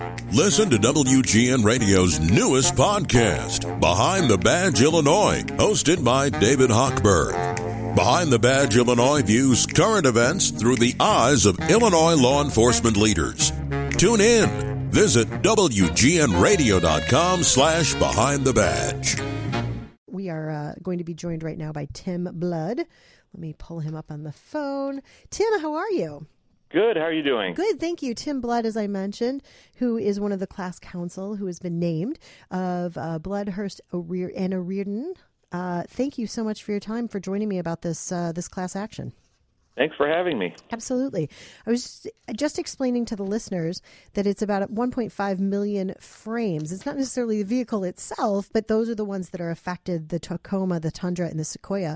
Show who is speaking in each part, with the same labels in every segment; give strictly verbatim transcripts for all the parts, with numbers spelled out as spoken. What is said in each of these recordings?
Speaker 1: Listen to W G N Radio's newest podcast, Behind the Badge Illinois, hosted by David Hochberg. Behind the Badge Illinois views current events through the eyes of Illinois law enforcement leaders. Tune in. Visit W G N radio dot com slash behind the badge.
Speaker 2: We are uh, going to be joined right now by Tim Blood. Let me pull him up on the phone. Tim, how are you?
Speaker 3: Good. How are you doing?
Speaker 2: Good, thank you. Tim Blood, as I mentioned, who is one of the class counsel who has been named of uh, Bloodhurst O'Rear- and O'Riordan. Uh, thank you so much for your time for joining me about this uh, this class action.
Speaker 3: Thanks for having me.
Speaker 2: Absolutely. I was just explaining to the listeners that it's about one point five million frames. It's not necessarily the vehicle itself, but those are the ones that are affected, the Tacoma, the Tundra, and the Sequoia.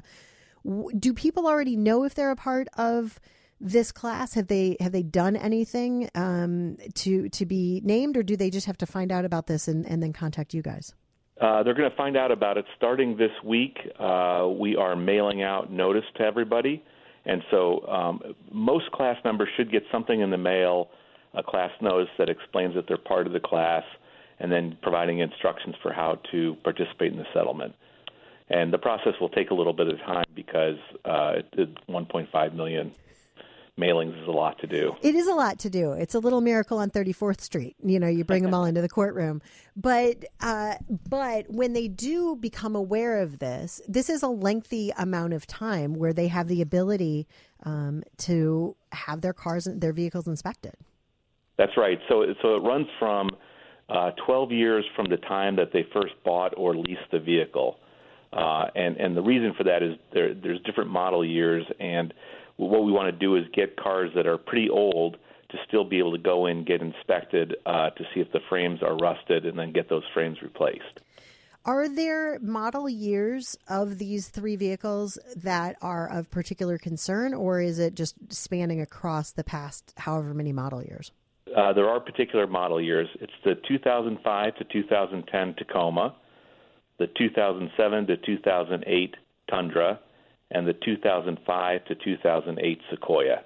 Speaker 2: Do people already know if they're a part of this class? Have they have they done anything um, to to be named, or do they just have to find out about this and, and then contact you guys?
Speaker 3: Uh, they're going to find out about it starting this week. Uh, we are mailing out notice to everybody. And so um, most class members should get something in the mail, a class notice that explains that they're part of the class, and then providing instructions for how to participate in the settlement. And the process will take a little bit of time because uh, one point five million mailings is a lot to do.
Speaker 2: It is a lot to do. It's a little miracle on thirty-fourth Street. You know, you bring them all into the courtroom. But uh, but when they do become aware of this, this is a lengthy amount of time where they have the ability um, to have their cars, their vehicles inspected.
Speaker 3: That's right. So, so it runs from uh, twelve years from the time that they first bought or leased the vehicle. Uh, and, and the reason for that is there, there's different model years, and what we want to do is get cars that are pretty old to still be able to go in, get inspected uh, to see if the frames are rusted, and then get those frames replaced.
Speaker 2: Are there model years of these three vehicles that are of particular concern, or is it just spanning across the past however many model years?
Speaker 3: Uh, there are particular model years. It's the two thousand five to two thousand ten Tacoma, the two thousand seven to two thousand eight Tundra, and the two thousand five to two thousand eight Sequoia.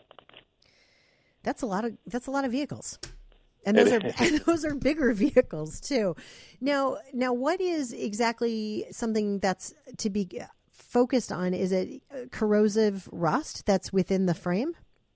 Speaker 2: That's a lot of that's a lot of vehicles, and those are and those are bigger vehicles too. Now, now, what is exactly something that's to be focused on? Is it corrosive rust that's within the frame?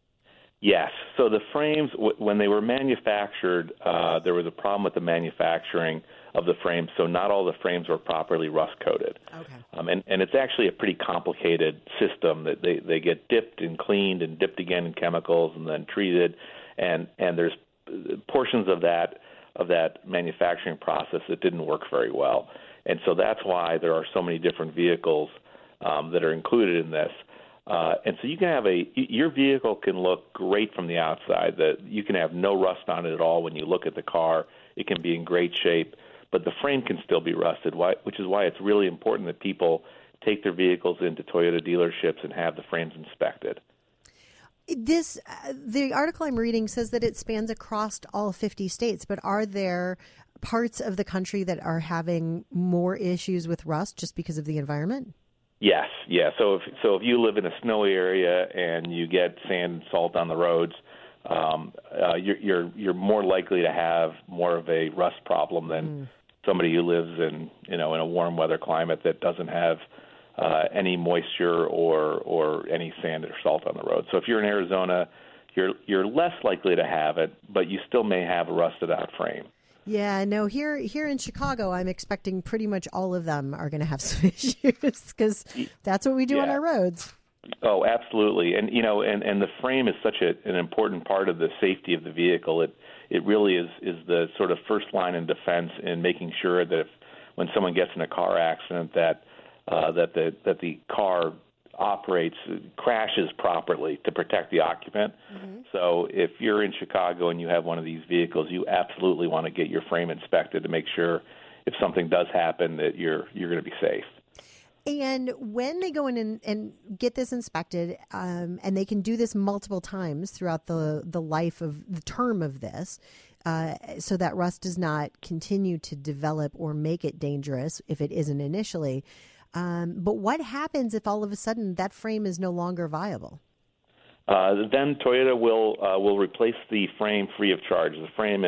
Speaker 3: Yes. So the frames, w- when they were manufactured, uh, there was a problem with the manufacturing of the frames, so not all the frames were properly rust-coated.
Speaker 2: Okay.
Speaker 3: Um, and, and it's actually a pretty complicated system that they, they get dipped and cleaned and dipped again in chemicals and then treated, and, and there's portions of that of that manufacturing process that didn't work very well. And so that's why there are so many different vehicles um, that are included in this. Uh, and so you can have a your vehicle can look great from the outside. That you can have no rust on it at all when you look at the car. It can be in great shape, but the frame can still be rusted. Why, which is why it's really important that people take their vehicles into Toyota dealerships and have the frames inspected.
Speaker 2: This uh, the article I'm reading says that it spans across all fifty states, but are there parts of the country that are having more issues with rust just because of the environment?
Speaker 3: Yes, yeah. So if so, if you live in a snowy area and you get sand and salt on the roads, um, uh, you're you're you're more likely to have more of a rust problem than mm. somebody who lives in you know in a warm weather climate that doesn't have uh, any moisture or or any sand or salt on the road. So if you're in Arizona, you're you're less likely to have it, but you still may have a rusted out frame.
Speaker 2: Yeah, no, here here in Chicago, I'm expecting pretty much all of them are going to have some issues because that's what we do
Speaker 3: yeah.
Speaker 2: on our roads.
Speaker 3: Oh, absolutely. And, you know, and, and the frame is such a, an important part of the safety of the vehicle. It it really is, is the sort of first line in defense in making sure that if when someone gets in a car accident that uh, that the that the car operates, crashes properly to protect the occupant. Mm-hmm. So if you're in Chicago and you have one of these vehicles, you absolutely want to get your frame inspected to make sure if something does happen that you're you're going to be safe.
Speaker 2: And when they go in and, and get this inspected, um, and they can do this multiple times throughout the, the life of the term of this, uh, so that rust does not continue to develop or make it dangerous if it isn't initially. Um, but what happens if all of a sudden that frame is no longer viable?
Speaker 3: Uh, then Toyota will uh, will replace the frame free of charge. The frame and,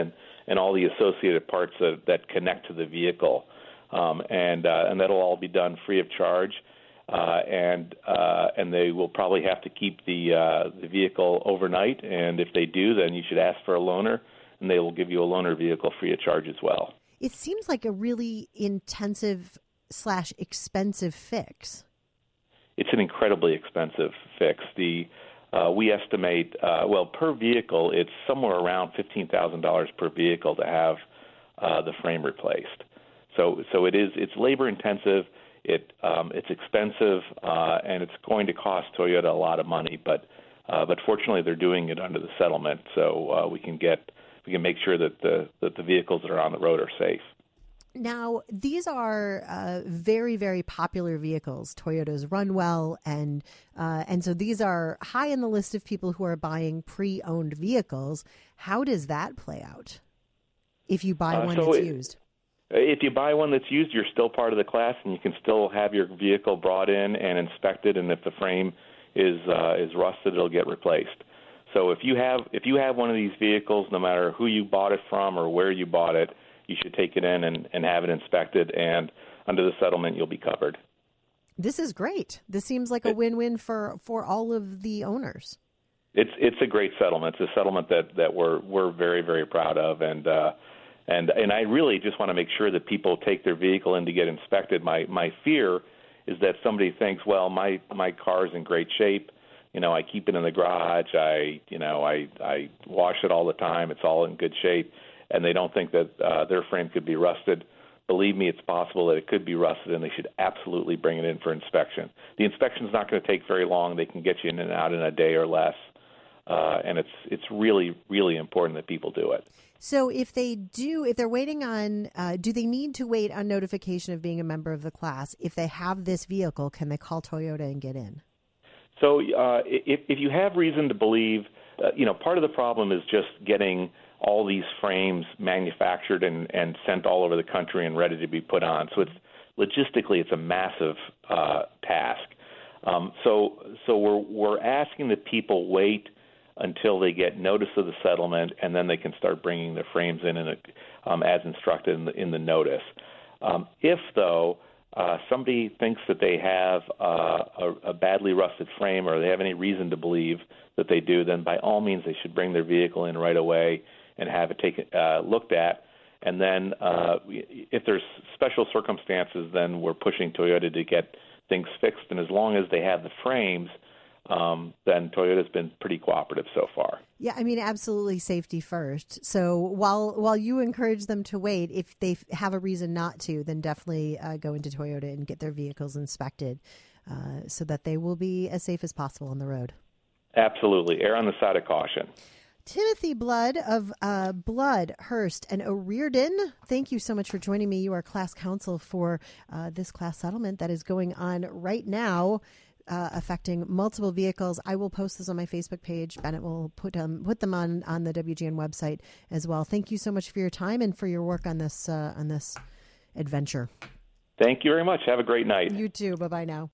Speaker 3: and all the associated parts that, that connect to the vehicle. Um, and uh, and that'll all be done free of charge. Uh, and uh, and they will probably have to keep the uh, the vehicle overnight. And if they do, then you should ask for a loaner, and they will give you a loaner vehicle free of charge as well.
Speaker 2: It seems like a really intensive slash expensive fix.
Speaker 3: It's an incredibly expensive fix. The uh, we estimate uh, well per vehicle, it's somewhere around fifteen thousand dollars per vehicle to have uh, the frame replaced. So so it is it's labor intensive. It um, it's expensive, uh, and it's going to cost Toyota a lot of money. But uh, but fortunately, they're doing it under the settlement, so uh, we can get we can make sure that the that the vehicles that are on the road are safe.
Speaker 2: Now, these are uh, very, very popular vehicles. Toyotas run well, and uh, and so these are high in the list of people who are buying pre-owned vehicles. How does that play out if you buy
Speaker 3: Uh,
Speaker 2: one
Speaker 3: so
Speaker 2: that's
Speaker 3: it-
Speaker 2: used?
Speaker 3: If you buy one that's used, you're still part of the class, and you can still have your vehicle brought in and inspected. And if the frame is uh, is rusted, it'll get replaced. So if you have if you have one of these vehicles, no matter who you bought it from or where you bought it, you should take it in and, and have it inspected. And under the settlement, you'll be covered.
Speaker 2: This is great. This seems like a win-win for, for all of the owners.
Speaker 3: It's it's a great settlement. It's a settlement that, that we're we're very very proud of, and. Uh, And and I really just want to make sure that people take their vehicle in to get inspected. My my fear is that somebody thinks, well, my my car's in great shape. You know, I keep it in the garage. I you know I I wash it all the time. It's all in good shape, and they don't think that uh, their frame could be rusted. Believe me, it's possible that it could be rusted, and they should absolutely bring it in for inspection. The inspection's not going to take very long. They can get you in and out in a day or less, uh, and it's it's really really important that people do it.
Speaker 2: So if they do, if they're waiting on, uh, do they need to wait on notification of being a member of the class? If they have this vehicle, can they call Toyota and get in?
Speaker 3: So uh, if, if you have reason to believe, uh, you know, part of the problem is just getting all these frames manufactured and, and sent all over the country and ready to be put on. So it's logistically, it's a massive uh, task. Um, so so we're we're asking that people wait until they get notice of the settlement, and then they can start bringing their frames in, in a, um, as instructed in the, in the notice. Um, if, though, uh, somebody thinks that they have uh, a, a badly rusted frame or they have any reason to believe that they do, then by all means they should bring their vehicle in right away and have it taken uh, looked at. And then uh, if there's special circumstances, then we're pushing Toyota to get things fixed. And as long as they have the frames, Um, then Toyota's been pretty cooperative so far.
Speaker 2: Yeah, I mean, absolutely safety first. So while while you encourage them to wait, if they f- have a reason not to, then definitely uh, go into Toyota and get their vehicles inspected uh, so that they will be as safe as possible on the road.
Speaker 3: Absolutely. Err on the side of caution.
Speaker 2: Timothy Blood of uh, Blood, Hurst, and O'Riordan, thank you so much for joining me. You are class counsel for uh, this class settlement that is going on right now. Uh, affecting multiple vehicles. I will post this on my Facebook page. Bennett will put um, put them on, on the W G N website as well. Thank you so much for your time and for your work on this uh, on this adventure.
Speaker 3: Thank you very much. Have a great night.
Speaker 2: You too. Bye bye now.